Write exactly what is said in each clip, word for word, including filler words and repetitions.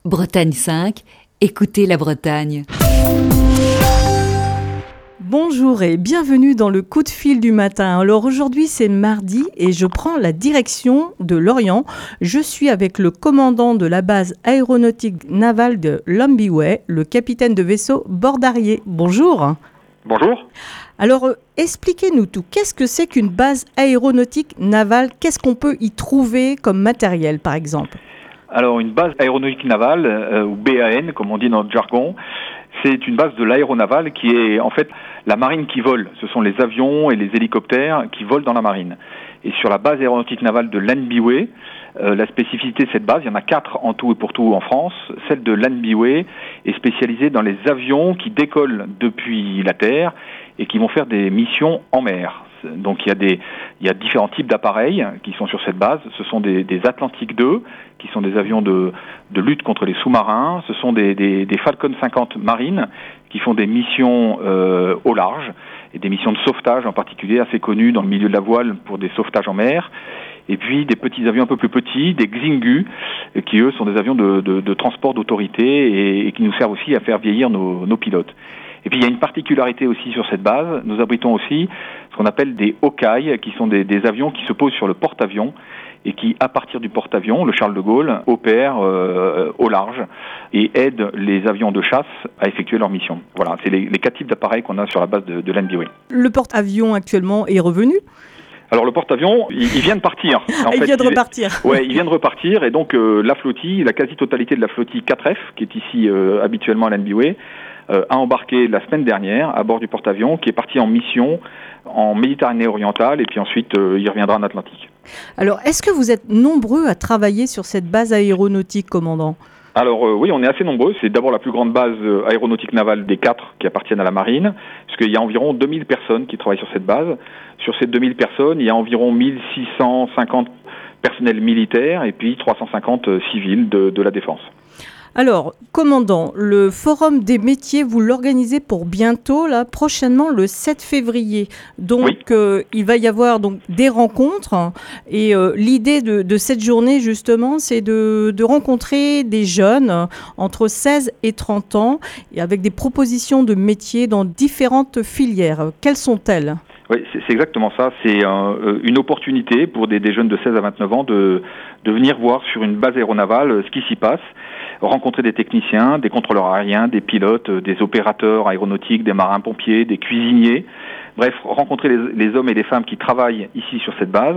Bretagne cinq, écoutez la Bretagne. Bonjour et bienvenue dans le coup de fil du matin. Alors aujourd'hui c'est mardi et je prends la direction de Lorient. Je suis avec le commandant de la base aéronautique navale de Lambyway, le capitaine de vaisseau Bordarier. Bonjour. Bonjour. Alors euh, expliquez-nous tout. Qu'est-ce que c'est qu'une base aéronautique navale ? Qu'est-ce qu'on peut y trouver comme matériel par exemple ? Alors une base aéronautique navale, euh, ou B A N comme on dit dans notre jargon, c'est une base de l'aéronaval qui est en fait la marine qui vole. Ce sont les avions et les hélicoptères qui volent dans la marine. Et sur la base aéronautique navale de Lambyway, euh, la spécificité de cette base, il y en a quatre en tout et pour tout en France. Celle de Lambyway est spécialisée dans les avions qui décollent depuis la Terre et qui vont faire des missions en mer. Donc il y a des, il y a différents types d'appareils qui sont sur cette base. Ce sont des, des Atlantique deux, qui sont des avions de, de lutte contre les sous-marins. Ce sont des, des, des Falcon cinquante marines qui font des missions euh, au large et des missions de sauvetage en particulier assez connues dans le milieu de la voile pour des sauvetages en mer. Et puis des petits avions un peu plus petits, des Xingu, qui eux sont des avions de, de, de transport d'autorité et, et qui nous servent aussi à faire vieillir nos, nos pilotes. Et puis il y a une particularité aussi sur cette base, nous abritons aussi ce qu'on appelle des Hawkeye, qui sont des, des avions qui se posent sur le porte-avions et qui, à partir du porte-avions, le Charles de Gaulle, opèrent euh, au large et aident les avions de chasse à effectuer leur mission. Voilà, c'est les, les quatre types d'appareils qu'on a sur la base de, de Lambyway. Le porte-avions actuellement est revenu ? Alors le porte-avions, il, il vient de partir. En il fait, vient de il repartir. Est, ouais, il vient de repartir et donc euh, la flottille, la quasi-totalité de la flottille quatre F, qui est ici euh, habituellement à Lambyway, euh, a embarqué la semaine dernière à bord du porte-avions, qui est parti en mission en Méditerranée orientale et puis ensuite euh, il reviendra en Atlantique. Alors est-ce que vous êtes nombreux à travailler sur cette base aéronautique, commandant ? Alors euh, oui, on est assez nombreux. C'est d'abord la plus grande base euh, aéronautique navale des quatre qui appartiennent à la marine, puisqu'il y a environ deux mille personnes qui travaillent sur cette base. Sur ces deux mille personnes, il y a environ mille six cent cinquante personnels militaires et puis trois cent cinquante euh, civils de, de la défense. Alors, commandant, le forum des métiers, vous l'organisez pour bientôt, là, prochainement, le sept février. Donc, oui. euh, il va y avoir donc des rencontres. Et euh, l'idée de, de cette journée, justement, c'est de, de rencontrer des jeunes entre seize et trente ans, et avec des propositions de métiers dans différentes filières. Quelles sont-elles ? Oui, c'est, c'est exactement ça. C'est euh, une opportunité pour des, des jeunes de seize à vingt-neuf ans de, de venir voir sur une base aéronavale ce qui s'y passe, rencontrer des techniciens, des contrôleurs aériens, des pilotes, des opérateurs aéronautiques, des marins-pompiers, des cuisiniers. Bref, rencontrer les, les hommes et les femmes qui travaillent ici sur cette base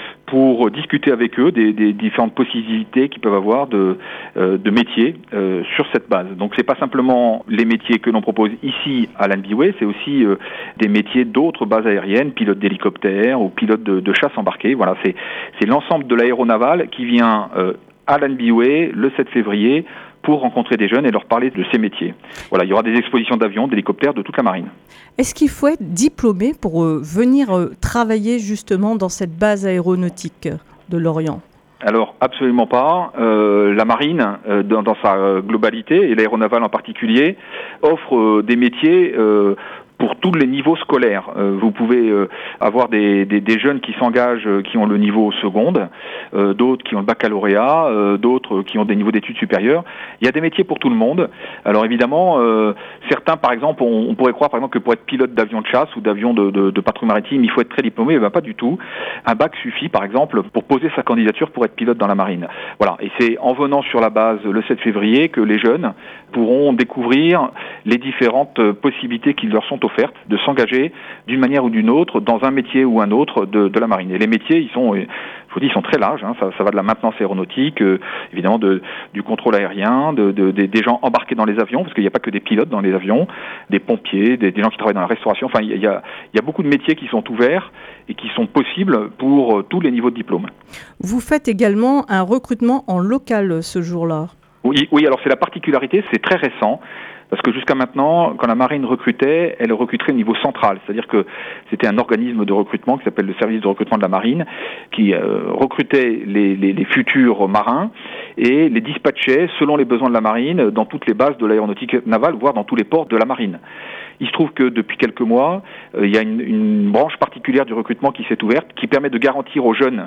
pour discuter avec eux des, des différentes possibilités qu'ils peuvent avoir de, euh, de métiers euh, sur cette base. Donc c'est pas simplement les métiers que l'on propose ici à Lambyway, c'est aussi euh, des métiers d'autres bases aériennes, pilote d'hélicoptère ou pilote de, de chasse embarquée. Voilà, c'est, c'est l'ensemble de l'aéronaval qui vient euh, à Lambyway le sept février pour rencontrer des jeunes et leur parler de ces métiers. Voilà, il y aura des expositions d'avions, d'hélicoptères, de toute la marine. Est-ce qu'il faut être diplômé pour euh, venir euh, travailler justement dans cette base aéronautique de Lorient ? Alors, absolument pas. Euh, la marine, euh, dans, dans sa globalité, et l'aéronaval en particulier, offre euh, des métiers euh, pour tous les niveaux scolaires. Euh, vous pouvez euh, avoir des, des, des jeunes qui s'engagent, euh, qui ont le niveau seconde, euh, d'autres qui ont le baccalauréat, euh, d'autres qui ont des niveaux d'études supérieures. Il y a des métiers pour tout le monde. Alors évidemment, euh, certains, par exemple, on, on pourrait croire par exemple que pour être pilote d'avion de chasse ou d'avion de, de, de patrouille maritime, il faut être très diplômé. Eh bien, pas du tout. Un bac suffit, par exemple, pour poser sa candidature pour être pilote dans la marine. Voilà. Et c'est en venant sur la base le sept février que les jeunes pourront découvrir les différentes possibilités qui leur sont offertes de s'engager d'une manière ou d'une autre dans un métier ou un autre de, de la marine. Et les métiers, ils sont, je vous dis, ils sont très larges. Hein. Ça, ça va de la maintenance aéronautique, euh, évidemment de, du contrôle aérien, de, de, de, des gens embarqués dans les avions, parce qu'il n'y a pas que des pilotes dans les avions, des pompiers, des, des gens qui travaillent dans la restauration. Enfin, il y a, il y a beaucoup de métiers qui sont ouverts et qui sont possibles pour euh, tous les niveaux de diplôme. Vous faites également un recrutement en local ce jour-là. Oui, oui, alors c'est la particularité, c'est très récent. Parce que jusqu'à maintenant, quand la marine recrutait, elle recruterait au niveau central. C'est-à-dire que c'était un organisme de recrutement qui s'appelle le service de recrutement de la marine, qui euh, recrutait les, les, les futurs marins et les dispatchait selon les besoins de la marine dans toutes les bases de l'aéronautique navale, voire dans tous les ports de la marine. Il se trouve que depuis quelques mois, euh, il y a une, une branche particulière du recrutement qui s'est ouverte, qui permet de garantir aux jeunes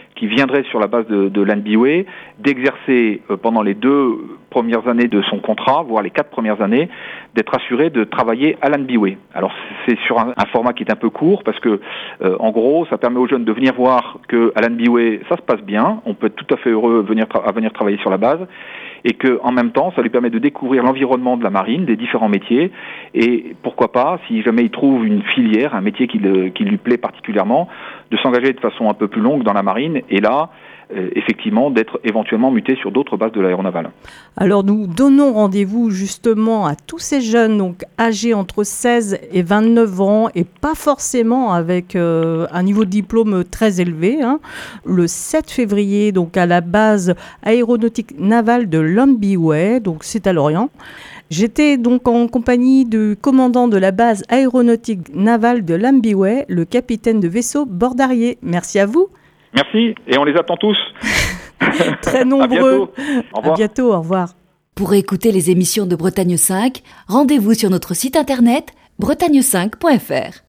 qui viendrait sur la base de, de l'A N B I W E, d'exercer euh, pendant les deux premières années de son contrat, voire les quatre premières années, d'être assuré de travailler à l'A N B I W E. Alors c'est sur un, un format qui est un peu court parce que, euh, en gros, ça permet aux jeunes de venir voir que à l'A N B I W E, ça se passe bien, on peut être tout à fait heureux venir tra- à venir travailler sur la base, et que en même temps, ça lui permet de découvrir l'environnement de la marine, des différents métiers, et pourquoi pas, si jamais il trouve une filière, un métier qui, le, qui lui plaît particulièrement, de s'engager de façon un peu plus longue dans la marine, et là, euh, effectivement, d'être éventuellement muté sur d'autres bases de l'aéronavale. Alors nous donnons rendez-vous justement à tous ces jeunes donc âgés entre seize et vingt-neuf ans et pas forcément avec euh, un niveau de diplôme très élevé, hein, le sept février donc à la base aéronautique navale de l'A N B I W E, donc c'est à Lorient. J'étais donc en compagnie du commandant de la base aéronautique navale de l'A N B I W E, le capitaine de vaisseau Bordarier. Merci à vous. Merci, et on les attend tous. Très nombreux. À bientôt. Au revoir. À bientôt, au revoir. Pour écouter les émissions de Bretagne cinq, rendez-vous sur notre site internet bretagne cinq point f r.